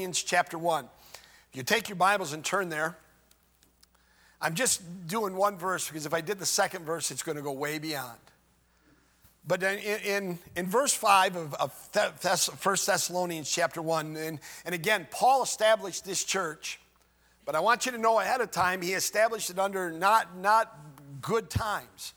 Thessalonians chapter 1. If you take your Bibles and turn there, I'm just doing one verse because if I did the second verse, it's going to go way beyond. But in verse 5 of 1 Thessalonians chapter 1, and again, Paul established this church, but I want you to know ahead of time, he established it under not good times.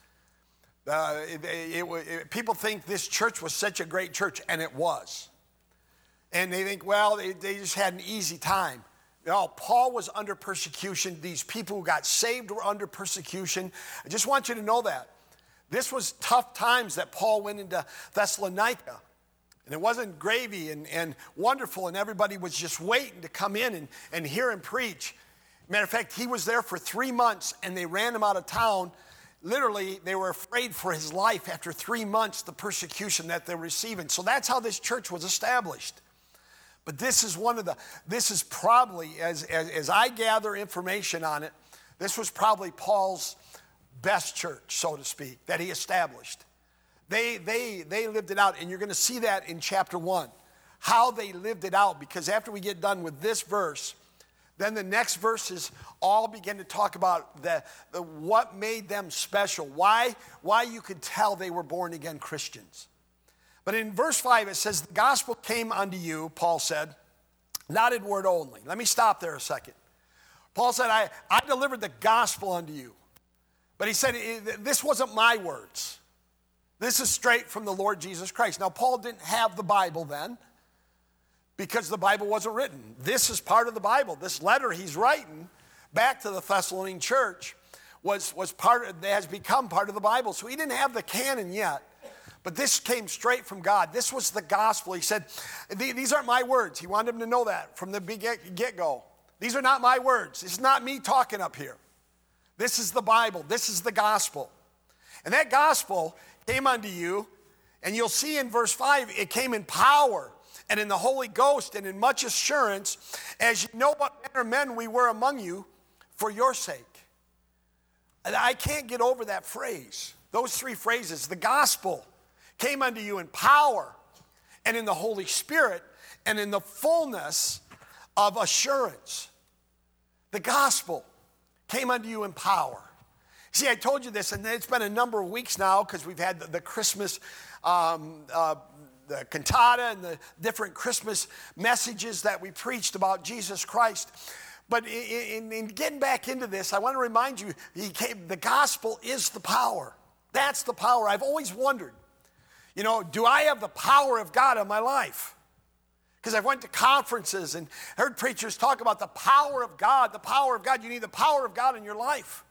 People think this church was such a great church, and it was. And they think, well, they just had an easy time. No, Paul was under persecution. These people who got saved were under persecution. I just want you to know that. This was tough times that Paul went into Thessalonica. And it wasn't gravy and wonderful, and everybody was just waiting to come in and hear him preach. Matter of fact, he was there for 3 months, and they ran him out of town. Literally, they were afraid for his life after 3 months, the persecution that they're receiving. So that's how this church was established. But this is probably, as I gather information on it, this was probably Paul's best church, so to speak, that he established. They lived it out, and you're going to see that in chapter 1, how they lived it out, because after we get done with this verse, then the next verses all begin to talk about the what made them special, why you could tell they were born-again Christians. But in verse 5, it says, the gospel came unto you, Paul said, not in word only. Let me stop there a second. Paul said, I delivered the gospel unto you. But he said, this wasn't my words. This is straight from the Lord Jesus Christ. Now, Paul didn't have the Bible then because the Bible wasn't written. This is part of the Bible. This letter he's writing back to the Thessalonian church has become part of the Bible. So he didn't have the canon yet. But this came straight from God. This was the gospel. He said, these aren't my words. He wanted them to know that from the get-go. These are not my words. It's not me talking up here. This is the Bible. This is the gospel. And that gospel came unto you, and you'll see in verse 5, it came in power and in the Holy Ghost and in much assurance, as you know what manner of men we were among you for your sake. And I can't get over that phrase. Those three phrases. The gospel came unto you in power and in the Holy Spirit and in the fullness of assurance. The gospel came unto you in power. See, I told you this, and it's been a number of weeks now because we've had the Christmas, the cantata and the different Christmas messages that we preached about Jesus Christ. But in getting back into this, I want to remind you, the gospel is the power. That's the power. I've always wondered, do I have the power of God in my life? Because I've went to conferences and heard preachers talk about the power of God, the power of God. You need the power of God in your life.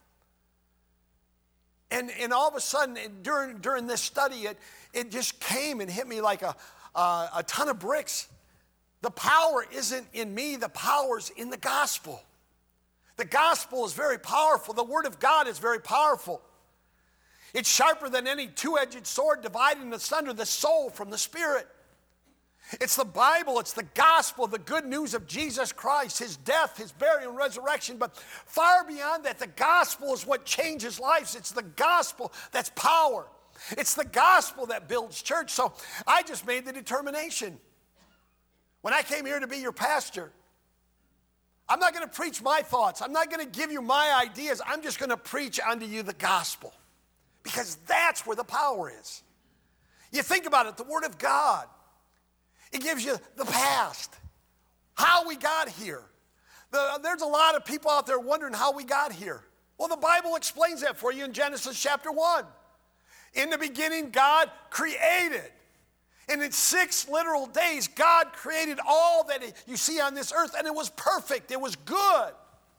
And all of a sudden, during this study, it just came and hit me like a ton of bricks. The power isn't in me, the power's in the gospel. The gospel is very powerful. The word of God is very powerful. It's sharper than any two-edged sword, dividing asunder the soul from the spirit. It's the Bible, it's the gospel, the good news of Jesus Christ, his death, his burial, and resurrection. But far beyond that, the gospel is what changes lives. It's the gospel that's power. It's the gospel that builds church. So I just made the determination. When I came here to be your pastor, I'm not going to preach my thoughts. I'm not going to give you my ideas. I'm just going to preach unto you the gospel. Because that's where the power is. You think about it, the word of God. It gives you the past, how we got here. There's a lot of people out there wondering how we got here. Well, the Bible explains that for you in Genesis chapter 1. In the beginning, God created. And in 6 literal days, God created all that you see on this earth, and it was perfect. It was good.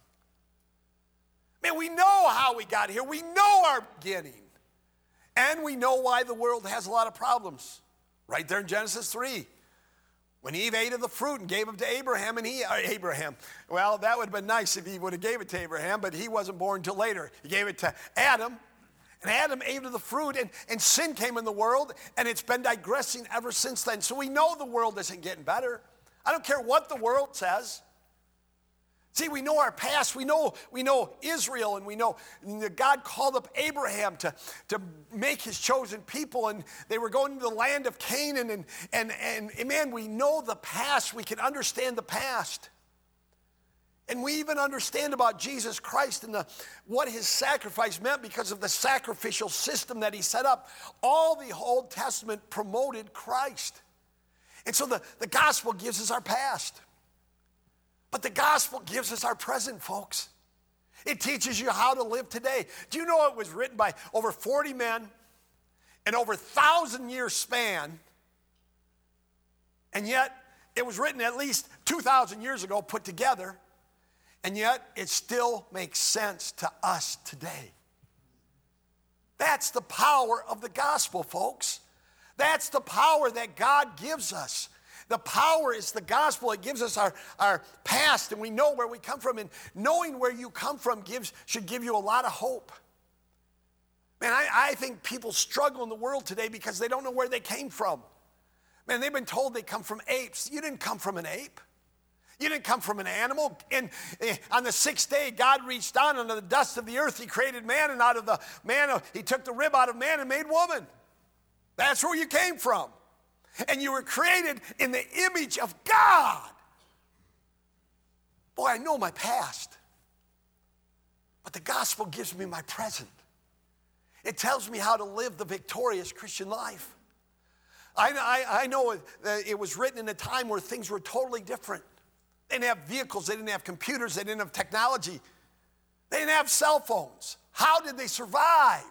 Man, we know how we got here. We know our beginning. And we know why the world has a lot of problems. Right there in Genesis 3. When Eve ate of the fruit and gave it to Abraham, well, that would have been nice if he would have gave it to Abraham, but he wasn't born until later. He gave it to Adam, and Adam ate of the fruit, and sin came in the world, and it's been digressing ever since then. So we know the world isn't getting better. I don't care what the world says. See, we know our past. We know Israel, and we know that God called up Abraham to make his chosen people, and they were going to the land of Canaan, and man, we know the past. We can understand the past. And we even understand about Jesus Christ and what his sacrifice meant because of the sacrificial system that he set up. All the Old Testament promoted Christ. And so the gospel gives us our past. But the gospel gives us our present, folks. It teaches you how to live today. Do you know it was written by over 40 men in over 1,000-year span, and yet it was written at least 2,000 years ago, put together, and yet it still makes sense to us today. That's the power of the gospel, folks. That's the power that God gives us. The power is the gospel. It gives us our past, and we know where we come from. And knowing where you come from should give you a lot of hope. Man, I think people struggle in the world today because they don't know where they came from. Man, they've been told they come from apes. You didn't come from an ape. You didn't come from an animal. And on the sixth day, God reached down into the dust of the earth. He created man, and out of the man, he took the rib out of man and made woman. That's where you came from. And you were created in the image of God. Boy, I know my past. But the gospel gives me my present. It tells me how to live the victorious Christian life. I know that it was written in a time where things were totally different. They didn't have vehicles. They didn't have computers. They didn't have technology. They didn't have cell phones. How did they survive?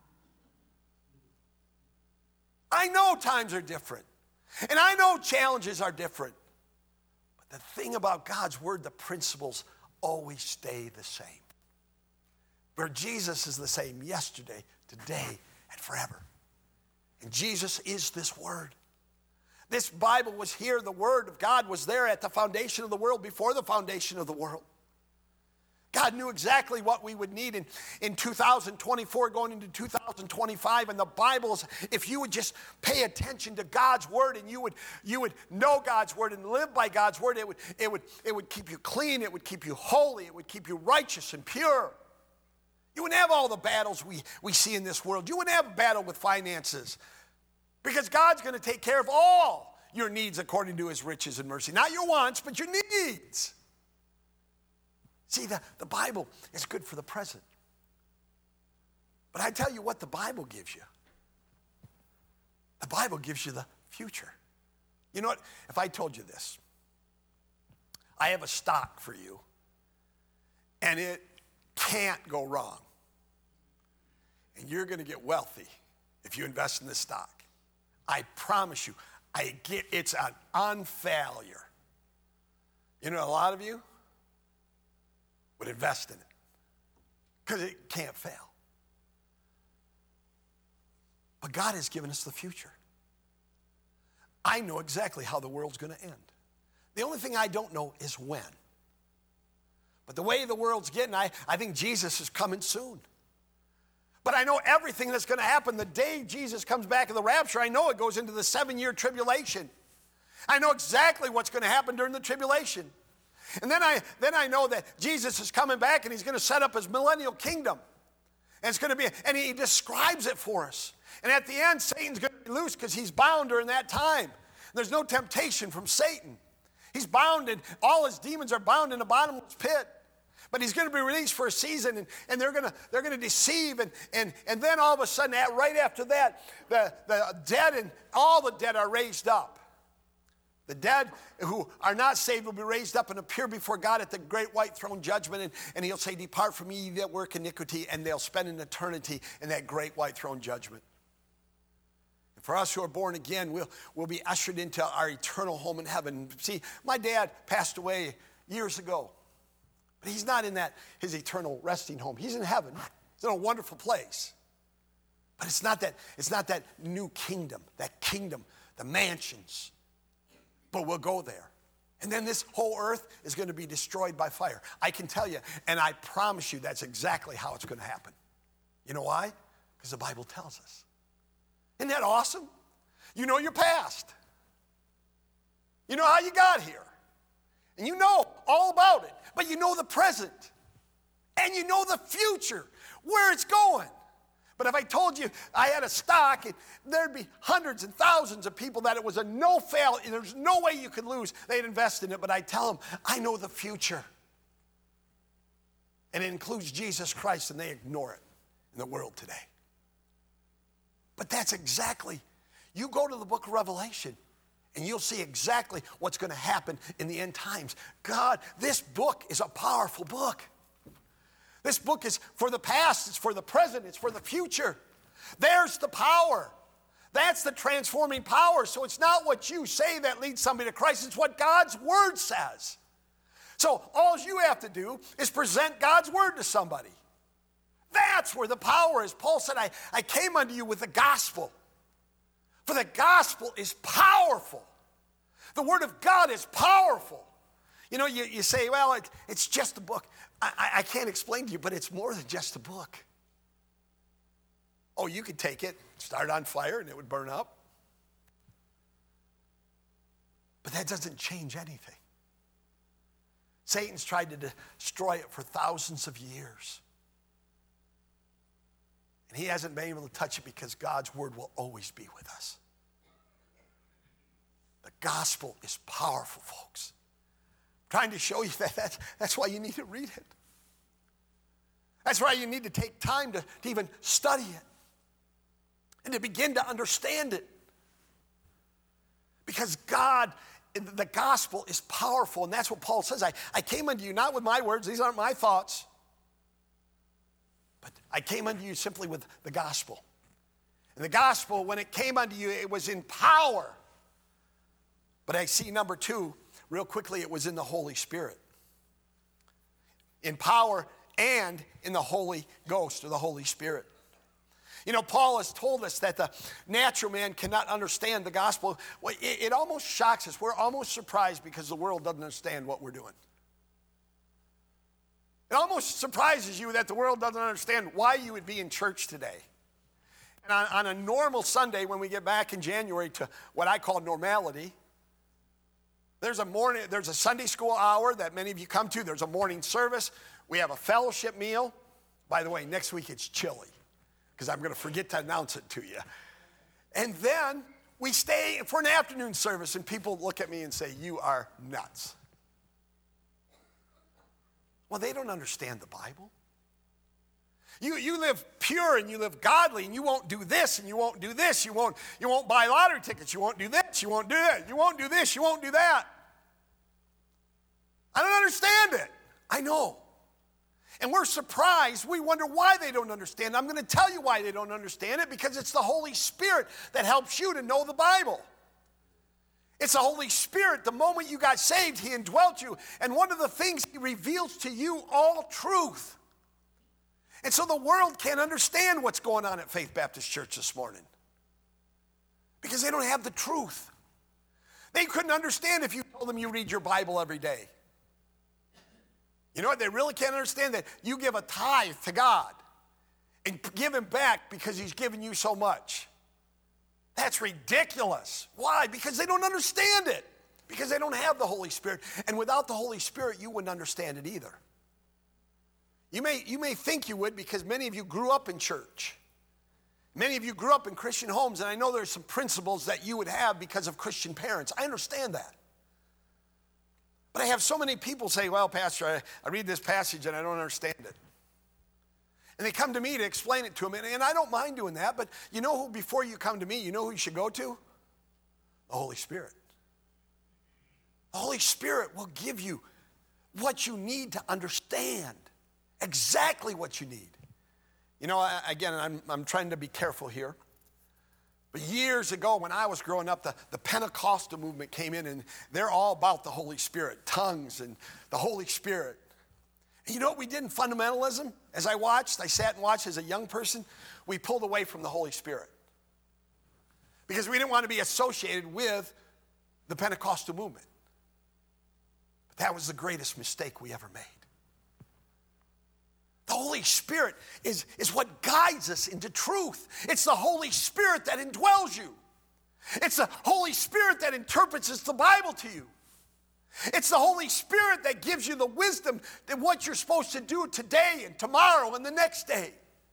I know times are different. And I know challenges are different. But the thing about God's word, the principles always stay the same. Where Jesus is the same yesterday, today, and forever. And Jesus is this word. This Bible was here. The word of God was there at the foundation of the world, before the foundation of the world. God knew exactly what we would need in 2024 going into 2025. And the Bible's, if you would just pay attention to God's word and you would know God's word and live by God's word, it would keep you clean, it would keep you holy, it would keep you righteous and pure. You wouldn't have all the battles we see in this world. You wouldn't have a battle with finances because God's going to take care of all your needs according to his riches and mercy. Not your wants, but your needs. See, the Bible is good for the present. But I tell you what the Bible gives you. The Bible gives you the future. You know what? If I told you this, I have a stock for you, and it can't go wrong. And you're going to get wealthy if you invest in this stock. I promise you, it's an unfailure. You know, a lot of you would invest in it because it can't fail. But God has given us the future. I know exactly how the world's going to end. The only thing I don't know is when. But the way the world's getting, I think Jesus is coming soon. But I know everything that's going to happen the day Jesus comes back in the rapture. I know it goes into the 7-year tribulation. I know exactly what's going to happen during the tribulation. And then I know that Jesus is coming back and he's going to set up his millennial kingdom. And it's going to be, and he describes it for us. And at the end, Satan's going to be loose because he's bound during that time. There's no temptation from Satan. He's bound, and all his demons are bound in a bottomless pit. But he's going to be released for a season, and they're going to deceive. And then all of a sudden, right after that, the dead and all the dead are raised up. The dead who are not saved will be raised up and appear before God at the great white throne judgment. And he'll say, "Depart from me, ye that work iniquity," and they'll spend an eternity in that great white throne judgment. And for us who are born again, we'll be ushered into our eternal home in heaven. See, my dad passed away years ago. But he's not in his eternal resting home. He's in heaven. He's in a wonderful place. But it's not that new kingdom, the mansions. But we'll go there. And then this whole earth is going to be destroyed by fire. I can tell you, and I promise you that's exactly how it's going to happen. You know why? Because the Bible tells us. Isn't that awesome? You know your past. You know how you got here. And you know all about it. but you know the present. And you know the future, where it's going. But if I told you I had a stock, and there'd be hundreds and thousands of people that it was a no-fail, and there's no way you could lose, they'd invest in it. But I tell them, I know the future. And it includes Jesus Christ, and they ignore it in the world today. But that's exactly, you go to the book of Revelation, and you'll see exactly what's going to happen in the end times. God, this book is a powerful book. This book is for the past, it's for the present, it's for the future. There's the power. That's the transforming power. So it's not what you say that leads somebody to Christ, it's what God's word says. So all you have to do is present God's word to somebody. That's where the power is. Paul said, I came unto you with the gospel. For the gospel is powerful. The word of God is powerful. You know, you say, well, it's just a book. I can't explain to you, but it's more than just a book. Oh, you could take it, start on fire, and it would burn up. But that doesn't change anything. Satan's tried to destroy it for thousands of years. And he hasn't been able to touch it because God's word will always be with us. The gospel is powerful, folks. Trying to show you that's why you need to read it. That's why you need to take time to even study it and to begin to understand it. Because God, the gospel is powerful, and that's what Paul says. I came unto you not with my words, these aren't my thoughts, but I came unto you simply with the gospel. And the gospel, when it came unto you, it was in power. But I see number two, real quickly, it was in the Holy Spirit. In power and in the Holy Ghost or the Holy Spirit. You know, Paul has told us that the natural man cannot understand the gospel. Well, it almost shocks us. We're almost surprised because the world doesn't understand what we're doing. It almost surprises you that the world doesn't understand why you would be in church today. And on a normal Sunday, when we get back in January to what I call normality, there's a Sunday school hour that many of you come to. There's a morning service. We have a fellowship meal. By the way, next week it's chili, because I'm going to forget to announce it to you. And then we stay for an afternoon service, and people look at me and say, you are nuts. Well, they don't understand the Bible. You live pure and you live godly, and you won't do this and you won't do this. You won't buy lottery tickets. You won't do this. You won't do that. You won't do this. You won't do that. I don't understand it. I know. And we're surprised. We wonder why they don't understand. I'm going to tell you why they don't understand it, because it's the Holy Spirit that helps you to know the Bible. It's the Holy Spirit. The moment you got saved, he indwelt you. And one of the things, he reveals to you all truth. And so the world can't understand what's going on at Faith Baptist Church this morning, because they don't have the truth. They couldn't understand if you told them you read your Bible every day. You know what? They really can't understand that you give a tithe to God and give him back because he's given you so much. That's ridiculous. Why? Because they don't understand it. Because they don't have the Holy Spirit. And without the Holy Spirit, you wouldn't understand it either. You may think you would, because many of you grew up in church. Many of you grew up in Christian homes, and I know there's some principles that you would have because of Christian parents. I understand that. But I have so many people say, well, Pastor, I read this passage and I don't understand it. And they come to me to explain it to them, and I don't mind doing that, but you know who, before you come to me, you know who you should go to? The Holy Spirit. The Holy Spirit will give you what you need to understand, exactly what you need. You know, again, I'm trying to be careful here. But years ago, when I was growing up, the Pentecostal movement came in, and they're all about the Holy Spirit, tongues and the Holy Spirit. And you know what we did in fundamentalism? As I sat and watched as a young person, we pulled away from the Holy Spirit. Because we didn't want to be associated with the Pentecostal movement. But that was the greatest mistake we ever made. The Holy Spirit is what guides us into truth. It's the Holy Spirit that indwells you. It's the Holy Spirit that interprets the Bible to you. It's the Holy Spirit that gives you the wisdom that what you're supposed to do today and tomorrow and the next day.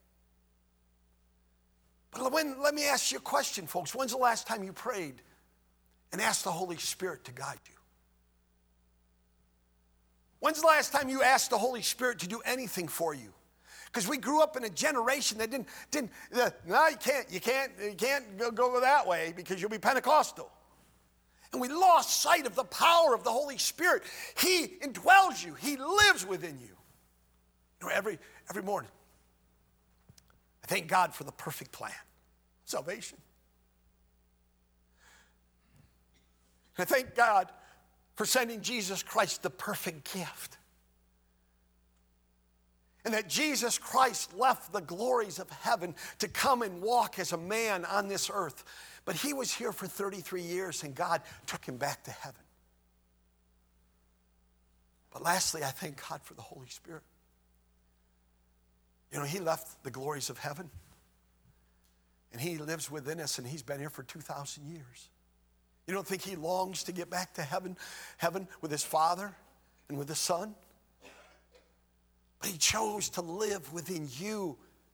But let me ask you a question, folks. When's the last time you prayed and asked the Holy Spirit to guide you? When's the last time you asked the Holy Spirit to do anything for you? Because we grew up in a generation that didn't. No, you can't go that way because you'll be Pentecostal. And we lost sight of the power of the Holy Spirit. He indwells you. He lives within you. Every morning, I thank God for the perfect plan, salvation. I thank God for sending Jesus Christ, the perfect gift. And that Jesus Christ left the glories of heaven to come and walk as a man on this earth. But he was here for 33 years and God took him back to heaven. But lastly, I thank God for the Holy Spirit. He left the glories of heaven and he lives within us and he's been here for 2,000 years. You don't think he longs to get back to heaven with his Father and with the Son? But he chose to live within you,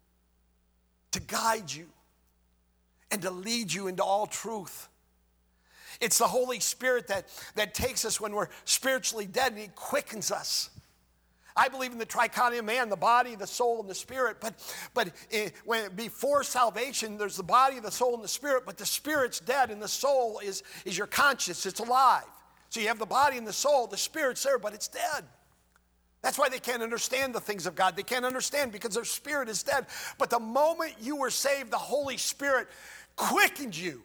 to guide you, and to lead you into all truth. It's the Holy Spirit that takes us when we're spiritually dead and he quickens us. I believe in the trichotomy of man, the body, the soul, and the spirit. But before salvation, there's the body, the soul, and the spirit. But the spirit's dead and the soul is your conscience. It's alive. So you have the body and the soul. The spirit's there, but it's dead. That's why they can't understand the things of God. They can't understand because their spirit is dead. But the moment you were saved, the Holy Spirit quickened you.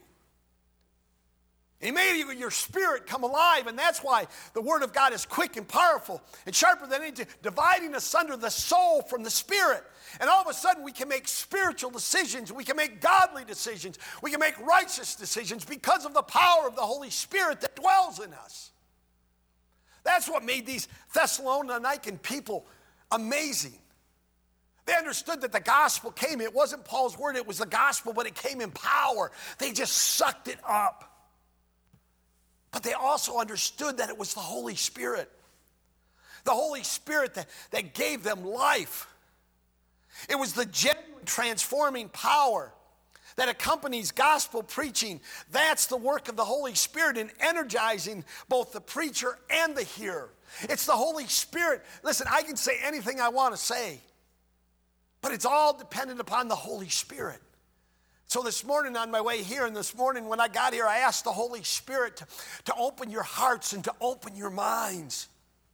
He made your spirit come alive, and that's why the Word of God is quick and powerful and sharper than any, dividing asunder the soul from the spirit. And all of a sudden, we can make spiritual decisions. We can make godly decisions. We can make righteous decisions because of the power of the Holy Spirit that dwells in us. That's what made these Thessalonican people amazing. They understood that the gospel came. It wasn't Paul's word, it was the gospel, but it came in power. They just sucked it up. But they also understood that it was the Holy Spirit. The Holy Spirit that gave them life. It was the genuine transforming power that accompanies gospel preaching. That's the work of the Holy Spirit in energizing both the preacher and the hearer. It's the Holy Spirit. Listen, I can say anything I want to say, but it's all dependent upon the Holy Spirit. So this morning on my way here, and this morning when I got here, I asked the Holy Spirit to open your hearts and to open your minds.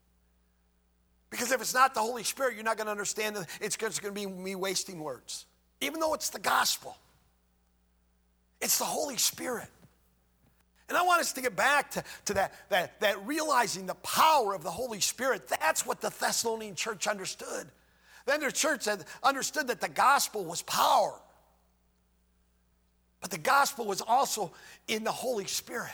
Because if it's not the Holy Spirit, you're not going to understand it. It's going to be me wasting words. Even though it's the gospel. It's the Holy Spirit. And I want us to get back to that realizing the power of the Holy Spirit. That's what the Thessalonian church understood. Then their church had understood that the gospel was power. But the gospel was also in the Holy Spirit.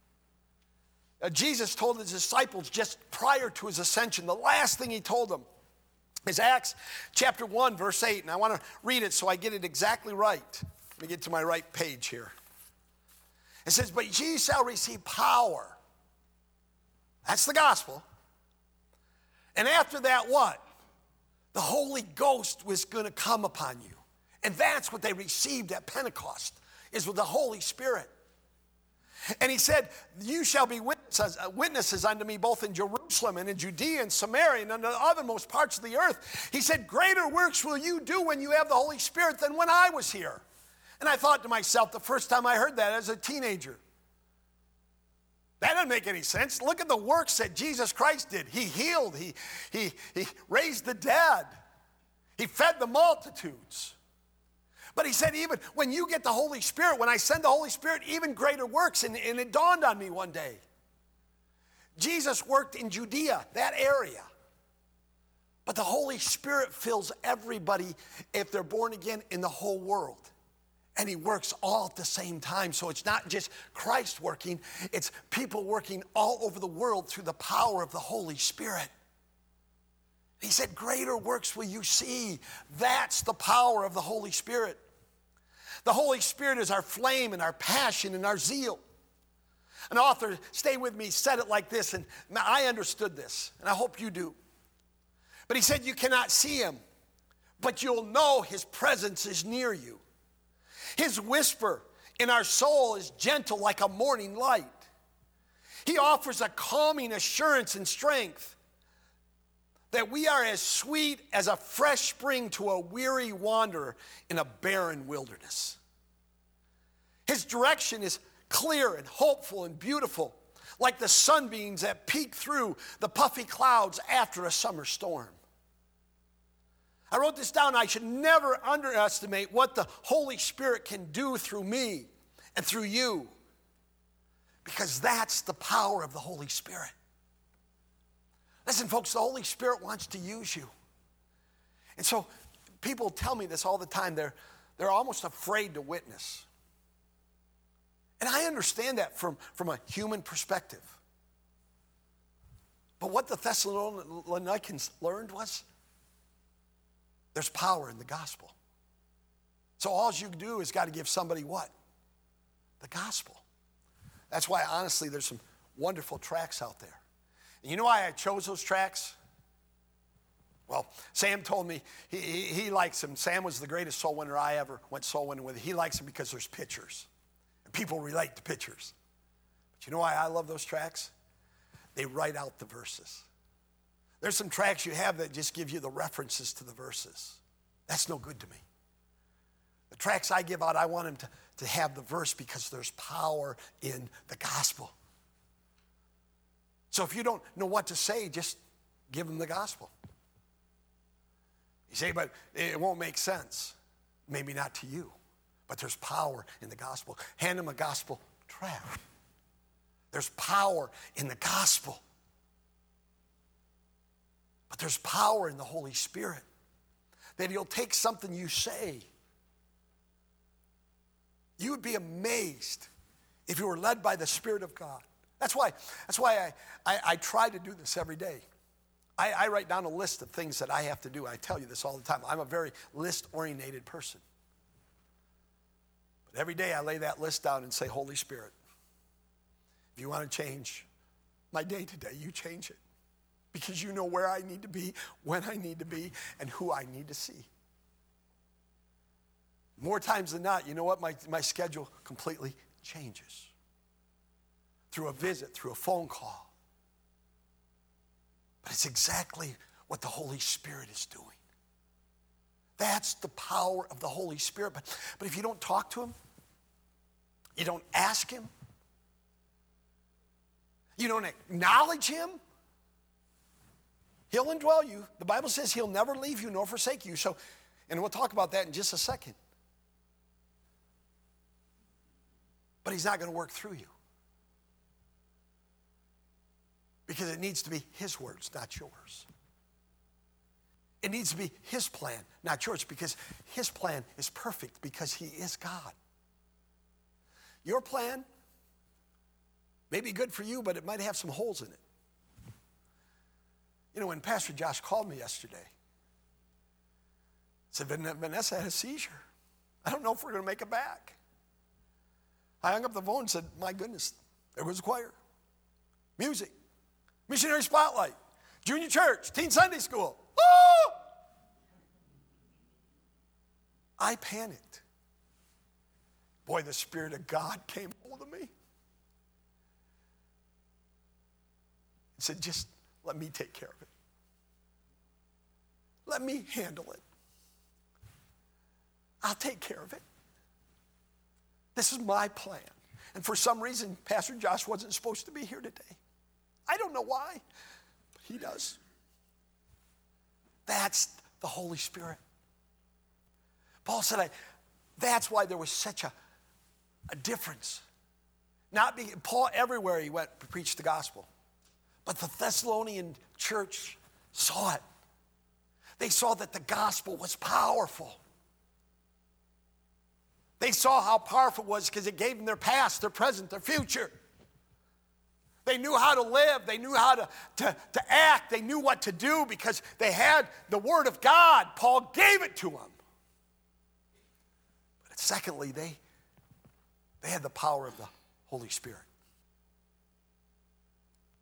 Jesus told his disciples just prior to his ascension, the last thing he told them is Acts chapter 1, verse 8. And I want to read it so I get it exactly right. Let me get to my right page here. It says, but ye shall receive power. That's the gospel. And after that, what? The Holy Ghost was going to come upon you. And that's what they received at Pentecost, is with the Holy Spirit. And he said, you shall be witnesses unto me both in Jerusalem and in Judea and Samaria and unto the othermost parts of the earth. He said, greater works will you do when you have the Holy Spirit than when I was here. And I thought to myself the first time I heard that as a teenager, that doesn't make any sense. Look at the works that Jesus Christ did. He healed, he raised the dead, he fed the multitudes. But he said, even when you get the Holy Spirit, when I send the Holy Spirit, even greater works. And it dawned on me one day. Jesus worked in Judea, that area. But the Holy Spirit fills everybody, if they're born again, in the whole world. And he works all at the same time. So it's not just Christ working, it's people working all over the world through the power of the Holy Spirit. He said, greater works will you see. That's the power of the Holy Spirit. The Holy Spirit is our flame and our passion and our zeal. An author, stay with me, said it like this, and I understood this, and I hope you do. But he said, you cannot see him, but you'll know his presence is near you. His whisper in our soul is gentle like a morning light. He offers a calming assurance and strength that we are as sweet as a fresh spring to a weary wanderer in a barren wilderness. His direction is clear and hopeful and beautiful, like the sunbeams that peek through the puffy clouds after a summer storm. I wrote this down. I should never underestimate what the Holy Spirit can do through me and through you, because that's the power of the Holy Spirit. Listen, folks, the Holy Spirit wants to use you. And so people tell me this all the time. They're almost afraid to witness. And I understand that from a human perspective. But what the Thessalonians learned was there's power in the gospel. So all you do is got to give somebody what? The gospel. That's why, honestly, there's some wonderful tracts out there. And you know why I chose those tracts? Well, Sam told me he likes them. Sam was the greatest soul winner I ever went soul winning with. He likes them because there's pictures. And people relate to pictures. But you know why I love those tracts? They write out the verses. There's some tracts you have that just give you the references to the verses. That's no good to me. The tracts I give out, I want them to have the verse because there's power in the gospel. So if you don't know what to say, just give them the gospel. You say, but it won't make sense. Maybe not to you, but there's power in the gospel. Hand them a gospel tract. There's power in the gospel. But there's power in the Holy Spirit, that he'll take something you say. You would be amazed if you were led by the Spirit of God. That's why I try to do this every day. I write down a list of things that I have to do. I tell you this all the time. I'm a very list-oriented person. But every day I lay that list down and say, Holy Spirit, if you want to change my day today, you change it. Because you know where I need to be, when I need to be, and who I need to see. More times than not, you know what? My schedule completely changes. Through a visit, through a phone call. But it's exactly what the Holy Spirit is doing. That's the power of the Holy Spirit. But if you don't talk to him, you don't ask him, you don't acknowledge him, he'll indwell you. The Bible says he'll never leave you nor forsake you. So, and we'll talk about that in just a second. But he's not going to work through you. Because it needs to be his words, not yours. It needs to be his plan, not yours, because his plan is perfect because he is God. Your plan may be good for you, but it might have some holes in it. You know, when Pastor Josh called me yesterday, said, Vanessa had a seizure. I don't know if we're going to make it back. I hung up the phone and said, my goodness, there was a choir, music, missionary spotlight, junior church, teen Sunday school. Woo! I panicked. Boy, the Spirit of God came hold of me. He said, just let me take care of it. Let me handle it. I'll take care of it. This is my plan. And for some reason, Pastor Josh wasn't supposed to be here today. I don't know why, but he does. That's the Holy Spirit. Paul said, that's why there was such a difference. Paul, everywhere he went, preached the gospel. But the Thessalonian church saw it. They saw that the gospel was powerful. They saw how powerful it was because it gave them their past, their present, their future. They knew how to live. They knew how to act. They knew what to do because they had the Word of God. Paul gave it to them. But secondly, they had the power of the Holy Spirit.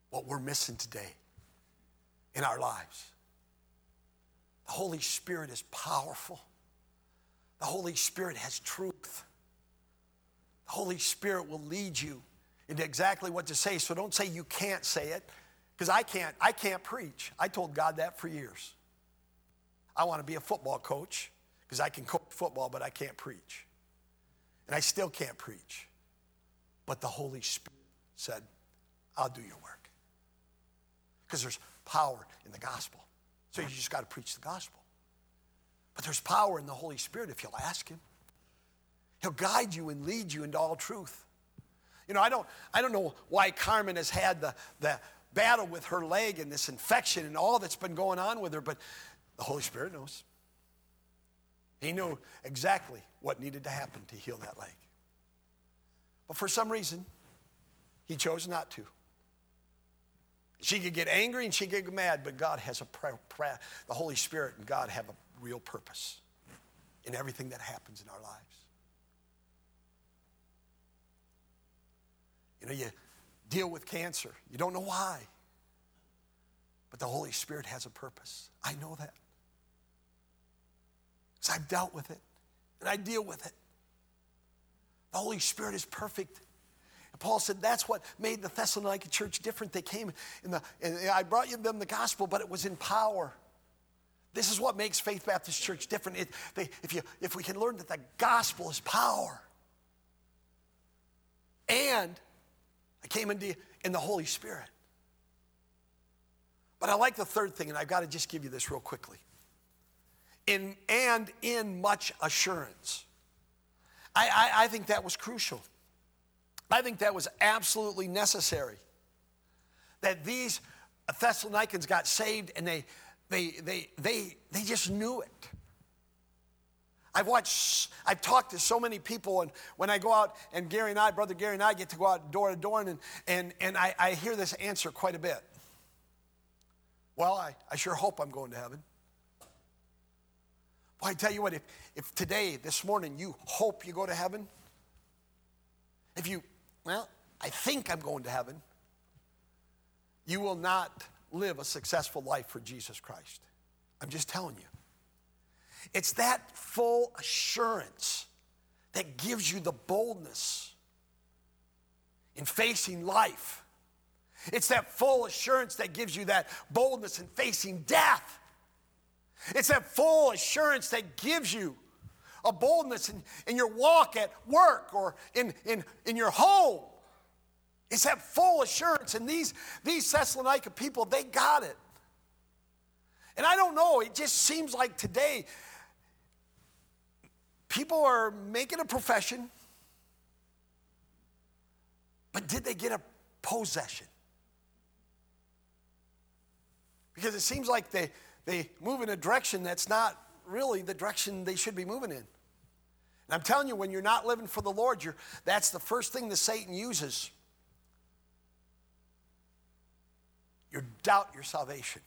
what we're missing today in our lives. The Holy Spirit is powerful. The Holy Spirit has truth. The Holy Spirit will lead you into exactly what to say. So don't say you can't say it, because I can't preach. I told God that for years. I want to be a football coach because I can coach football, but I can't preach. And I still can't preach. But the Holy Spirit said, I'll do your work. Because there's power in the gospel. So you just got to preach the gospel. But there's power in the Holy Spirit if you'll ask him. He'll guide you and lead you into all truth. You know, I don't know why Carmen has had the battle with her leg and this infection and all that's been going on with her, but the Holy Spirit knows. He knew exactly what needed to happen to heal that leg. But for some reason, he chose not to. She could get angry and she could get mad, but God has the Holy Spirit and God have a real purpose in everything that happens in our lives. You know, you deal with cancer. You don't know why. But the Holy Spirit has a purpose. I know that. Because I've dealt with it. And I deal with it. The Holy Spirit is perfect. And Paul said that's what made the Thessalonica church different. They came and I brought them the gospel, but it was in power. This is what makes Faith Baptist Church different. If we can learn that the gospel is power. And I came in the Holy Spirit. But I like the third thing, and I've got to just give you this real quickly. In much assurance. I think that was crucial. I think that was absolutely necessary. That these Thessalonians got saved and they just knew it. I've talked to so many people, and when I go out, and Brother Gary and I get to go out door to door, and I hear this answer quite a bit. Well, I sure hope I'm going to heaven. Well, I tell you what, if today, this morning, you hope you go to heaven, I think I'm going to heaven, you will not live a successful life for Jesus Christ. I'm just telling you. It's that full assurance that gives you the boldness in facing life. It's that full assurance that gives you that boldness in facing death. It's that full assurance that gives you a boldness in your walk at work or in your home. It's that full assurance. And these Thessalonica people, they got it. And I don't know, it just seems like today people are making a profession, but did they get a possession? Because it seems like they move in a direction that's not really the direction they should be moving in. And I'm telling you, when you're not living for the Lord, that's the first thing that Satan uses. You doubt your salvation.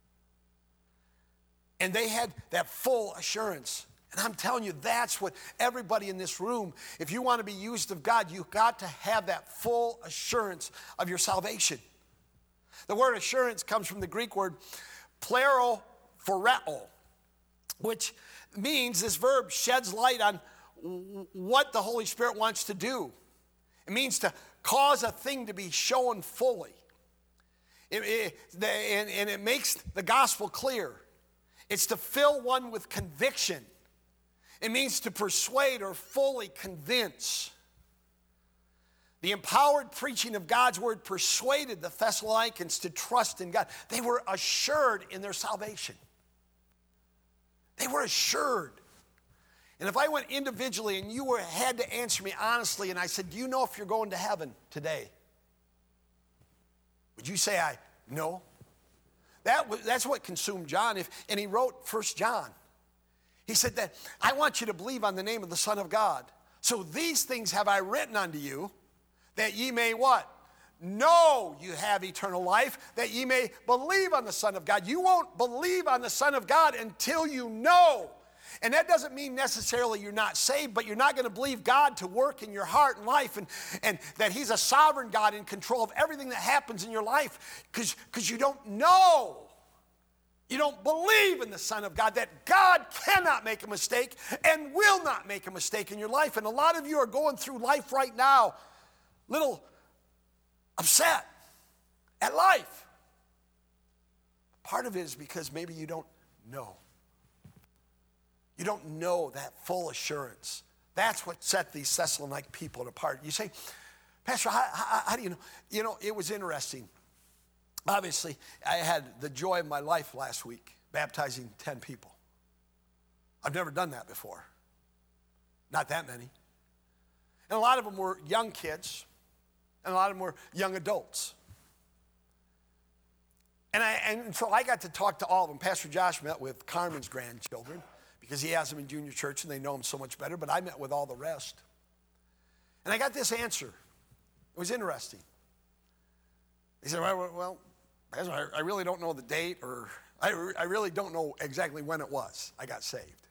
And they had that full assurance. And I'm telling you, that's what everybody in this room, if you want to be used of God, you've got to have that full assurance of your salvation. The word assurance comes from the Greek word plerophoreo, which means this verb sheds light on what the Holy Spirit wants to do. It means to cause a thing to be shown fully. And it makes the gospel clear. It's to fill one with conviction. It means to persuade or fully convince. The empowered preaching of God's word persuaded the Thessalonians to trust in God. They were assured in their salvation. They were assured. And if I went individually and you had to answer me honestly, and I said, do you know if you're going to heaven today? Would you say no? That's what consumed John. And he wrote 1 John. He said that, I want you to believe on the name of the Son of God. So these things have I written unto you, that ye may what? Know you have eternal life, that ye may believe on the Son of God. You won't believe on the Son of God until you know. And that doesn't mean necessarily you're not saved, but you're not going to believe God to work in your heart and life, and that he's a sovereign God in control of everything that happens in your life because you don't know. You don't believe in the Son of God, that God cannot make a mistake and will not make a mistake in your life. And a lot of you are going through life right now, little upset at life. Part of it is because maybe you don't know. You don't know that full assurance. That's what set these Thessalonike people apart. You say, Pastor, how do you know? You know, it was interesting. Obviously, I had the joy of my life last week, baptizing 10 people. I've never done that before. Not that many. And a lot of them were young kids, and a lot of them were young adults. And so I got to talk to all of them. Pastor Josh met with Carmen's grandchildren because he has them in junior church and they know him so much better, but I met with all the rest. And I got this answer. It was interesting. He said, well, Pastor, I really don't know the date, or I really don't know exactly when it was I got saved.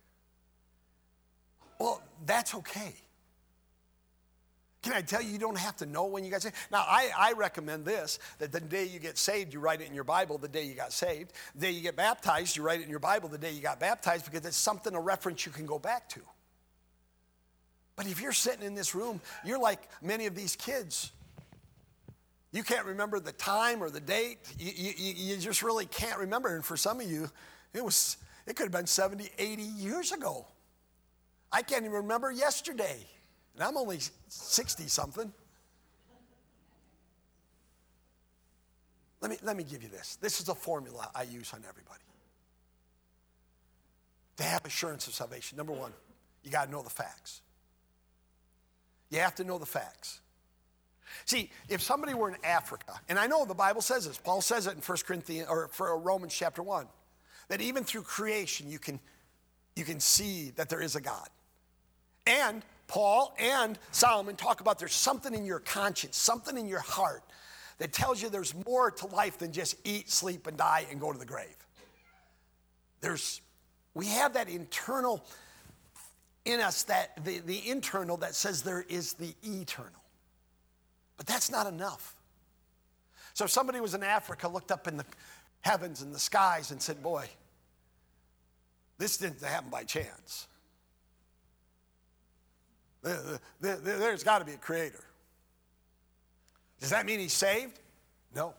Well, that's okay. Can I tell you, you don't have to know when you got saved? Now, I recommend this, that the day you get saved, you write it in your Bible the day you got saved. The day you get baptized, you write it in your Bible the day you got baptized, because it's something, a reference you can go back to. But if you're sitting in this room, you're like many of these kids. You can't remember the time or the date. You just really can't remember. And for some of you, it could have been 70, 80 years ago. I can't even remember yesterday. And I'm only 60-something. Let me give you this. This is a formula I use on everybody. To have assurance of salvation, number one, you got to know the facts. You have to know the facts. See, if somebody were in Africa, and I know the Bible says this, Paul says it in 1 Corinthians or for Romans chapter 1, that even through creation you can see that there is a God. And Paul and Solomon talk about there's something in your conscience, something in your heart that tells you there's more to life than just eat, sleep, and die and go to the grave. We have that internal in us, that the internal that says there is the eternal. But that's not enough. So if somebody was in Africa, looked up in the heavens and the skies and said, boy, this didn't happen by chance. There's got to be a creator. Does that mean he's saved? No.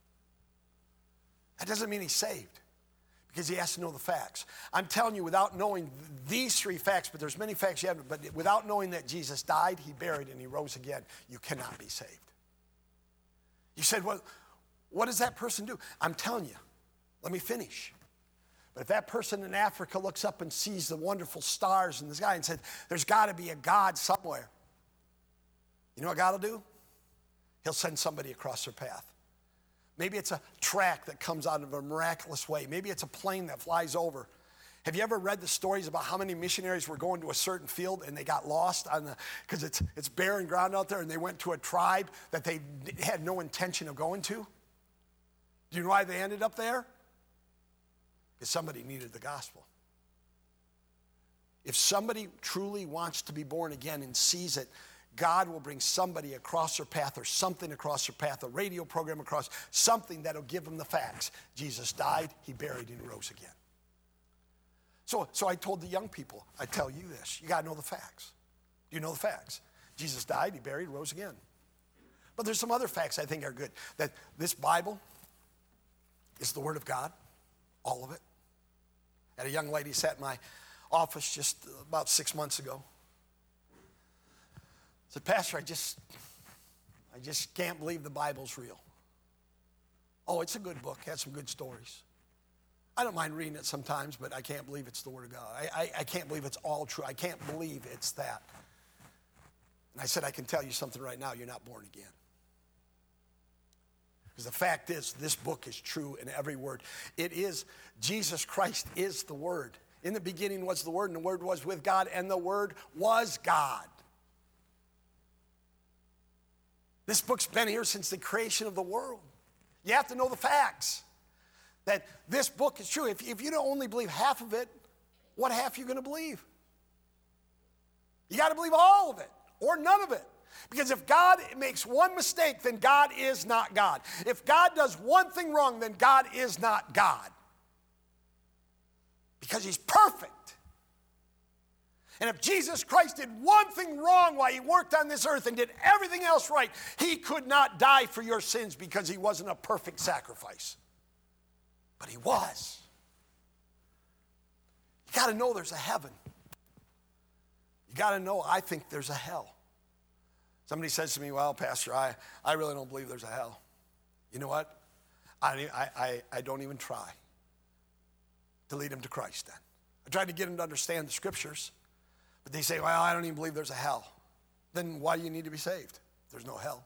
That doesn't mean he's saved, because he has to know the facts. I'm telling you, without knowing these three facts, but there's many facts you have, but without knowing that Jesus died, he buried, and he rose again, you cannot be saved. You said, well, what does that person do? I'm telling you, let me finish. But if that person in Africa looks up and sees the wonderful stars in the sky and said, there's got to be a God somewhere, you know what God will do? He'll send somebody across their path. Maybe it's a track that comes out of a miraculous way. Maybe it's a plane that flies over. Have you ever read the stories about how many missionaries were going to a certain field and they got lost because it's barren ground out there, and they went to a tribe that they had no intention of going to? Do you know why they ended up there? Because somebody needed the gospel. If somebody truly wants to be born again and sees it, God will bring somebody across their path, or something across their path, a radio program across, something that'll give them the facts. Jesus died, he buried, and rose again. So I told the young people, I tell you this, you got to know the facts. Do you know the facts? Jesus died, he buried, rose again. But there's some other facts I think are good. That this Bible is the Word of God, all of it. I had a young lady sat in my office just about 6 months ago. Said, Pastor, I just can't believe the Bible's real. Oh, it's a good book, has some good stories. I don't mind reading it sometimes, but I can't believe it's the Word of God. I can't believe it's all true. I can't believe it's that. And I said, I can tell you something right now, you're not born again. Because the fact is, this book is true in every word. It is, Jesus Christ is the Word. In the beginning was the Word, and the Word was with God, and the Word was God. This book's been here since the creation of the world. You have to know the facts. That this book is true. If you don't only believe half of it, what half are you going to believe? You got to believe all of it or none of it. Because if God makes one mistake, then God is not God. If God does one thing wrong, then God is not God. Because he's perfect. And if Jesus Christ did one thing wrong while he worked on this earth and did everything else right, he could not die for your sins because he wasn't a perfect sacrifice. But he was. You got to know there's a heaven. You got to know, I think there's a hell. Somebody says to me, well, Pastor, I really don't believe there's a hell. You know what? I don't even try to lead them to Christ then. I tried to get them to understand the scriptures, but they say, well, I don't even believe there's a hell. Then why do you need to be saved? There's no hell.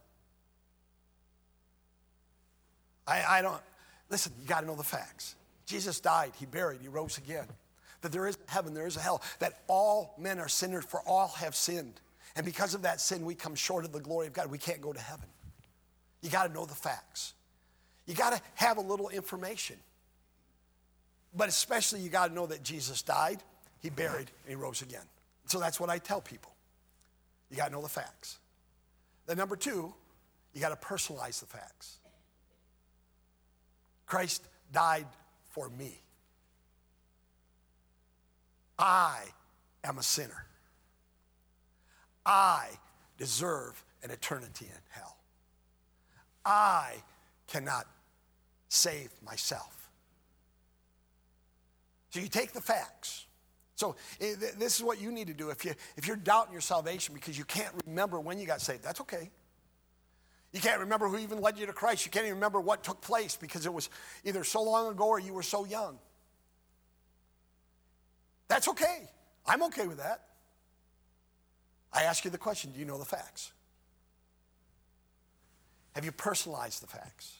I don't, listen, you got to know the facts. Jesus died, he buried, he rose again. That there is a heaven, there is a hell. That all men are sinners, for all have sinned. And because of that sin, we come short of the glory of God. We can't go to heaven. You got to know the facts. You got to have a little information. But especially you got to know that Jesus died, he buried, and he rose again. So that's what I tell people. You got to know the facts. Then number two, you got to personalize the facts. Christ died for me. I am a sinner. I deserve an eternity in hell. I cannot save myself. So you take the facts. So this is what you need to do. If you're doubting your salvation because you can't remember when you got saved, that's okay. You can't remember who even led you to Christ. You can't even remember what took place because it was either so long ago or you were so young. That's okay. I'm okay with that. I ask you the question, do you know the facts? Have you personalized the facts?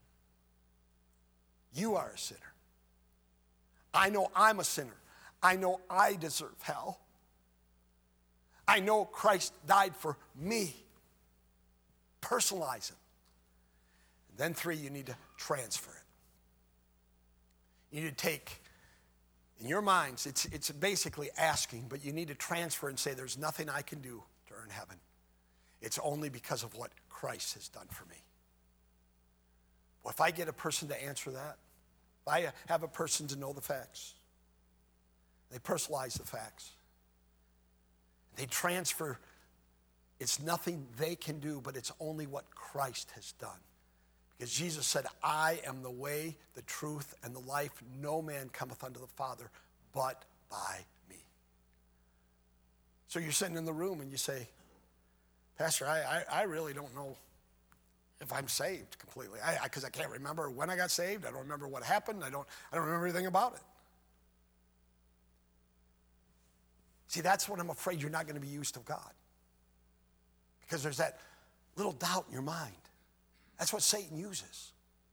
You are a sinner. I know I'm a sinner. I know I deserve hell. I know Christ died for me. Personalize it. And then three, you need to transfer it. You need to take, in your minds, it's basically asking, but you need to transfer and say, there's nothing I can do to earn heaven. It's only because of what Christ has done for me. Well, if I get a person to answer that, if I have a person to know the facts, they personalize the facts. They transfer, it's nothing they can do, but it's only what Christ has done. Because Jesus said, I am the way, the truth, and the life. No man cometh unto the Father but by me. So you're sitting in the room and you say, Pastor, I really don't know if I'm saved completely. Because I can't remember when I got saved. I don't remember what happened. I don't remember anything about it. See, that's when I'm afraid you're not going to be used of God. Because there's that little doubt in your mind. That's what Satan uses.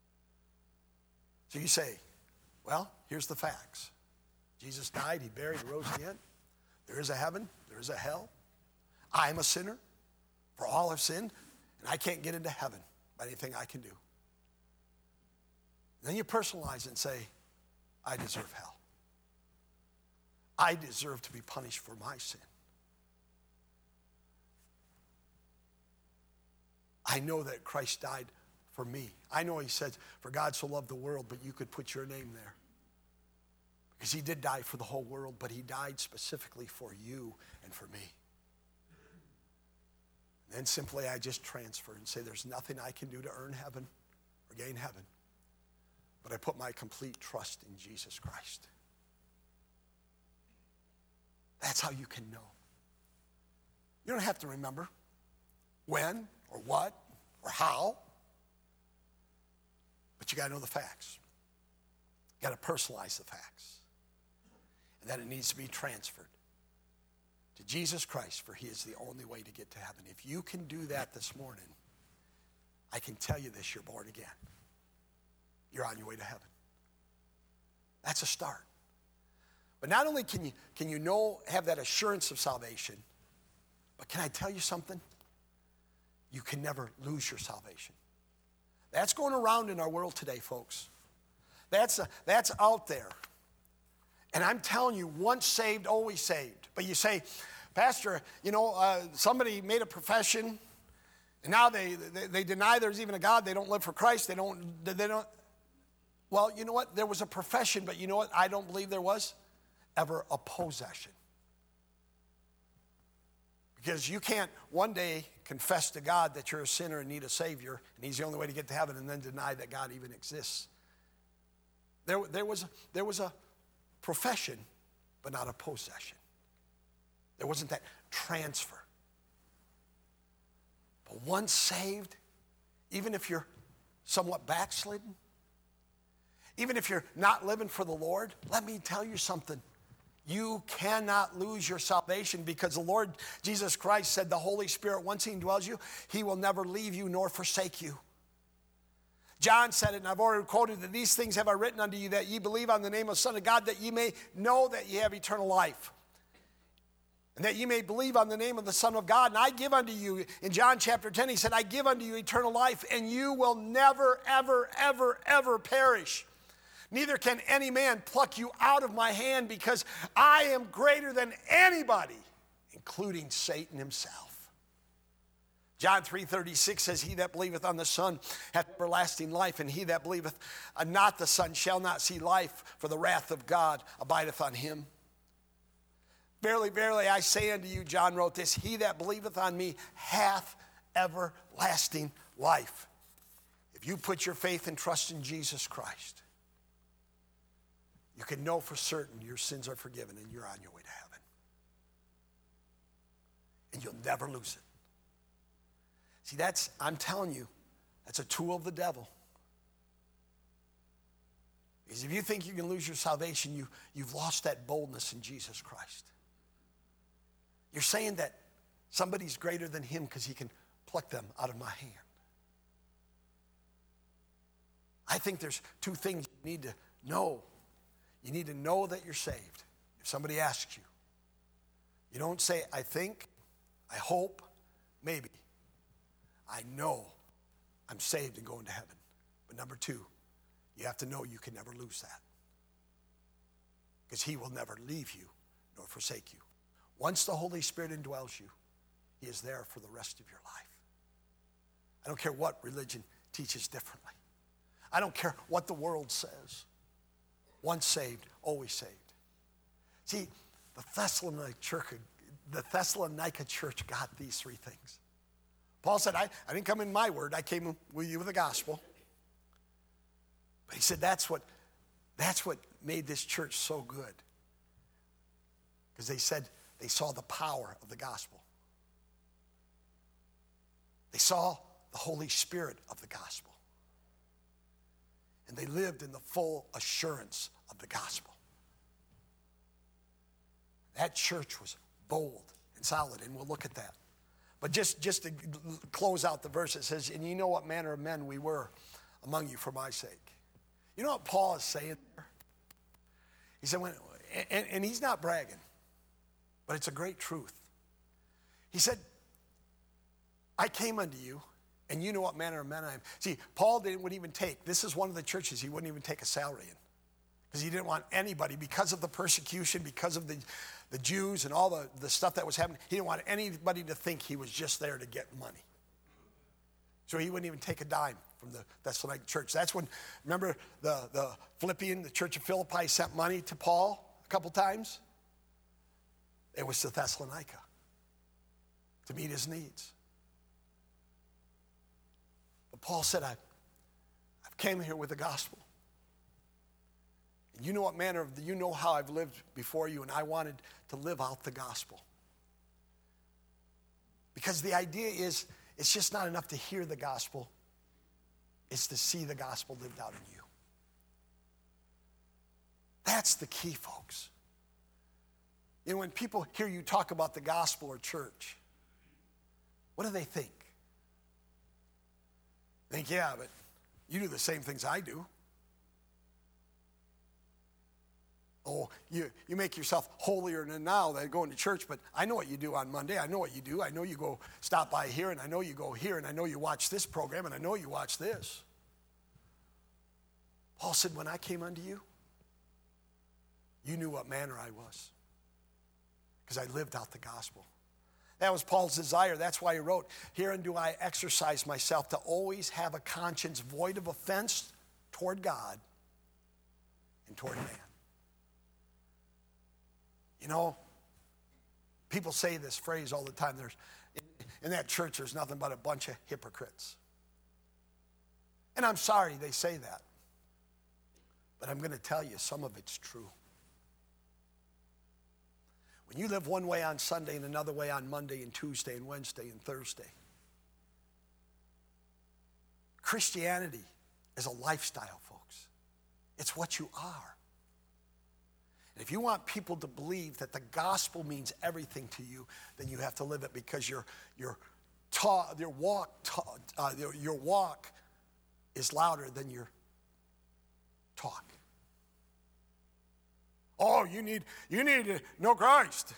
So you say, well, here's the facts. Jesus died, he buried, he rose again. There is a heaven, there is a hell. I'm a sinner, for all have sinned, and I can't get into heaven by anything I can do. And then you personalize it and say, I deserve hell. I deserve to be punished for my sin. I know that Christ died for me. I know he said, for God so loved the world, but you could put your name there. Because he did die for the whole world, but he died specifically for you and for me. And then simply I just transfer and say, there's nothing I can do to earn heaven or gain heaven, but I put my complete trust in Jesus Christ. That's how you can know. You don't have to remember when or what or how, but you got to know the facts. You got to personalize the facts. And then it needs to be transferred to Jesus Christ, for he is the only way to get to heaven. If you can do that this morning, I can tell you this, you're born again. You're on your way to heaven. That's a start. But not only can you know, have that assurance of salvation, but can I tell you something? You can never lose your salvation. That's going around in our world today, folks. That's out there. And I'm telling you, once saved, always saved. But you say, Pastor, somebody made a profession, and now they deny there's even a God. They don't live for Christ. They don't. Well, you know what? There was a profession, but you know what? I don't believe there was ever a possession. Because you can't one day confess to God that you're a sinner and need a Savior, and He's the only way to get to heaven, and then deny that God even exists. There was a profession, but not a possession. There wasn't that transfer. But once saved, even if you're somewhat backslidden, even if you're not living for the Lord, let me tell you something. You cannot lose your salvation, because the Lord Jesus Christ said the Holy Spirit, once He indwells you, He will never leave you nor forsake you. John said it, and I've already quoted that these things have I written unto you, that ye believe on the name of the Son of God, that ye may know that ye have eternal life. And that ye may believe on the name of the Son of God. And I give unto you, in John chapter 10, He said, I give unto you eternal life, and you will never, ever, ever, ever perish. Neither can any man pluck you out of my hand, because I am greater than anybody, including Satan himself. John 3:36 says, he that believeth on the Son hath everlasting life, and he that believeth not the Son shall not see life, for the wrath of God abideth on him. Verily, verily, I say unto you, John wrote this, he that believeth on me hath everlasting life. If you put your faith and trust in Jesus Christ, you can know for certain your sins are forgiven and you're on your way to heaven. And you'll never lose it. See, I'm telling you, that's a tool of the devil. Because if you think you can lose your salvation, you've lost that boldness in Jesus Christ. You're saying that somebody's greater than Him because He can pluck them out of my hand. I think there's two things you need to know. You need to know that you're saved. If somebody asks you, you don't say, I think, I hope, maybe. I know I'm saved and going to heaven. But number two, you have to know you can never lose that. Because He will never leave you nor forsake you. Once the Holy Spirit indwells you, He is there for the rest of your life. I don't care what religion teaches differently. I don't care what the world says. Once saved, always saved. See, the Thessalonica church got these three things. Paul said, I didn't come in my word, I came with you with the gospel. But he said that's what made this church so good. Because they said they saw the power of the gospel. They saw the Holy Spirit of the gospel. And they lived in the full assurance of the gospel. That church was bold and solid, and we'll look at that. But just to close out the verse, it says, and you know what manner of men we were among you for my sake. You know what Paul is saying there? He said, and he's not bragging, but it's a great truth. He said, I came unto you, and you know what manner of men I am. See, Paul wouldn't even take, this is one of the churches he wouldn't even take a salary in. Because he didn't want anybody, because of the persecution, because of the Jews and all the stuff that was happening, he didn't want anybody to think he was just there to get money. So he wouldn't even take a dime from the Thessalonica church. That's when, remember the Philippian, the church of Philippi sent money to Paul a couple times? It was to Thessalonica to meet his needs. But Paul said, I've came here with the gospel. And you know what manner of, you know how I've lived before you, and I wanted to live out the gospel. Because the idea is, it's just not enough to hear the gospel. It's to see the gospel lived out in you. That's the key, folks. You know, when people hear you talk about the gospel or church, what do they think? They think, yeah, but you do the same things I do. Oh, you make yourself holier than now than going to church, but I know what you do on Monday. I know what you do. I know you go stop by here, and I know you go here, and I know you watch this program, and I know you watch this. Paul said, when I came unto you, you knew what manner I was, because I lived out the gospel. That was Paul's desire. That's why he wrote, herein do I exercise myself to always have a conscience void of offense toward God and toward man. You know, people say this phrase all the time. In that church, there's nothing but a bunch of hypocrites. And I'm sorry they say that. But I'm going to tell you, some of it's true. When you live one way on Sunday and another way on Monday and Tuesday and Wednesday and Thursday, Christianity is a lifestyle, folks. It's what you are. And if you want people to believe that the gospel means everything to you, then you have to live it, because your walk is louder than your talk. Oh, you need to know Christ.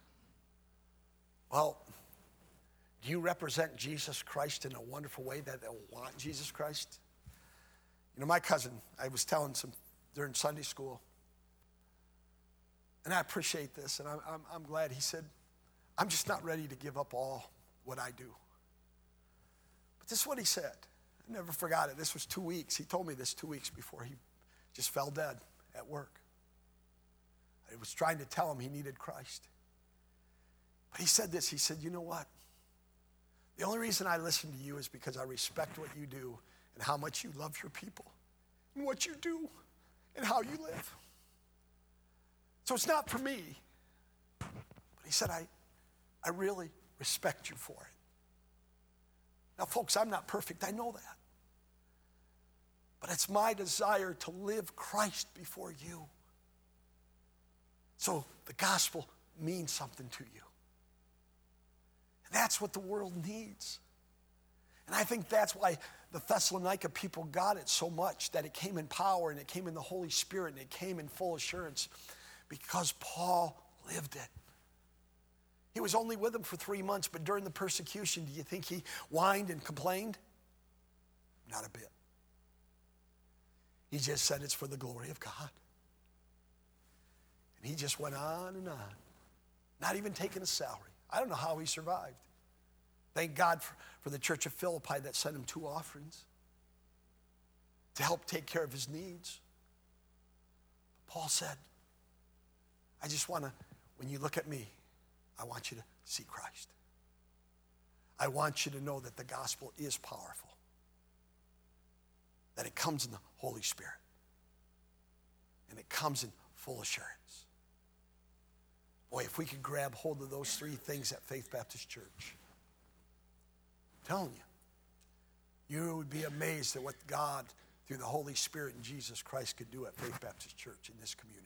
Well, do you represent Jesus Christ in a wonderful way that they'll want Jesus Christ? You know, my cousin, I was telling some during Sunday school, and I appreciate this, and I'm glad. He said, I'm just not ready to give up all what I do. But this is what he said. I never forgot it. This was 2 weeks. He told me this 2 weeks before he just fell dead at work. I was trying to tell him he needed Christ. But he said this. He said, you know what? The only reason I listen to you is because I respect what you do and how much you love your people and what you do and how you live. So it's not for me. But he said, I really respect you for it. Now, folks, I'm not perfect. I know that. But it's my desire to live Christ before you. So the gospel means something to you. And that's what the world needs. And I think that's why the Thessalonica people got it so much, that it came in power and it came in the Holy Spirit and it came in full assurance, because Paul lived it. He was only with them for 3 months, but during the persecution, do you think he whined and complained? Not a bit. He just said it's for the glory of God. And he just went on and on, not even taking a salary. I don't know how he survived. Thank God for the church of Philippi that sent him 2 offerings to help take care of his needs. Paul said, I just want to, when you look at me, I want you to see Christ. I want you to know that the gospel is powerful, that it comes in the Holy Spirit, and it comes in full assurance. Boy, if we could grab hold of those 3 things at Faith Baptist Church, I'm telling you, you would be amazed at what God, through the Holy Spirit and Jesus Christ, could do at Faith Baptist Church in this community.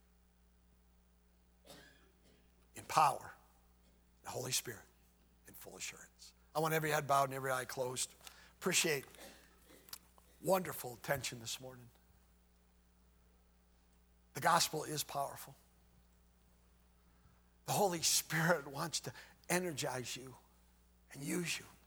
In power, the Holy Spirit, and full assurance. I want every head bowed and every eye closed. Appreciate wonderful attention this morning. The gospel is powerful. The Holy Spirit wants to energize you and use you.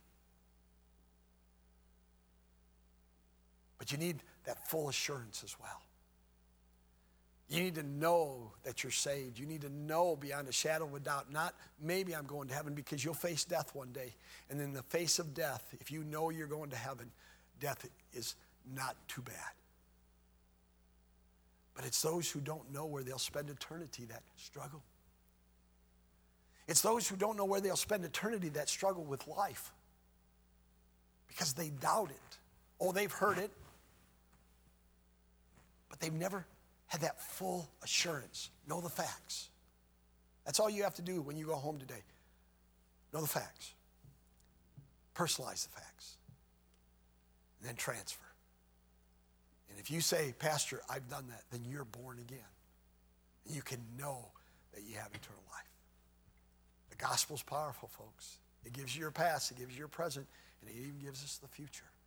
But you need that full assurance as well. You need to know that you're saved. You need to know beyond a shadow of a doubt, not maybe I'm going to heaven, because you'll face death one day. And in the face of death, if you know you're going to heaven, death is not too bad. But it's those who don't know where they'll spend eternity that struggle. It's those who don't know where they'll spend eternity that struggle with life, because they doubt it. Oh, they've heard it, but they've never had that full assurance. Know the facts. That's all you have to do when you go home today. Know the facts. Personalize the facts. And then transfer. And if you say, Pastor, I've done that, then you're born again. And you can know that you have eternal life. The gospel's powerful, folks. It gives you your past, it gives you your present, and it even gives us the future.